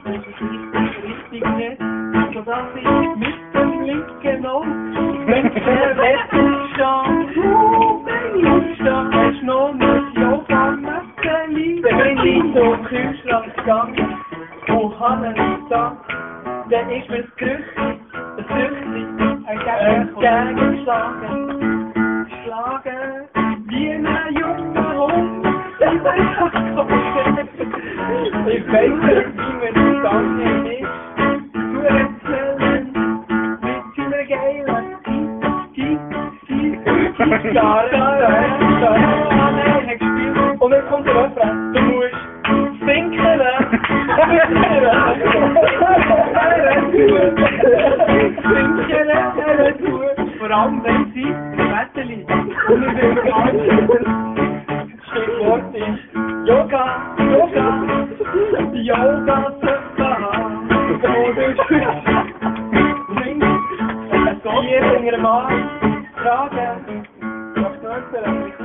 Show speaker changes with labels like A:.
A: richtig nicht, sodass ich mit dem linken Auge, wenn der Wetterstand, wenn ich aufstehe, hast du noch nicht Yoga-Mäppchen, wenn ich zum Kühlschrank gegangen und habe einen gesagt, dann ist mir das Gerücht entgegengeschlagen. Schlagen wie ein junger Hund. Ich weiß nicht, wie mir das gegangen ist. Du erzählen mit seiner geilen Gitarre. Und dann kommt der Refrain. Du musst sinken. Vor allem wenn sie im Wetter liegt. Und in dem Ganzen Stichwort ist Yoga, Hier bringen wir mal Fragen. Was gehört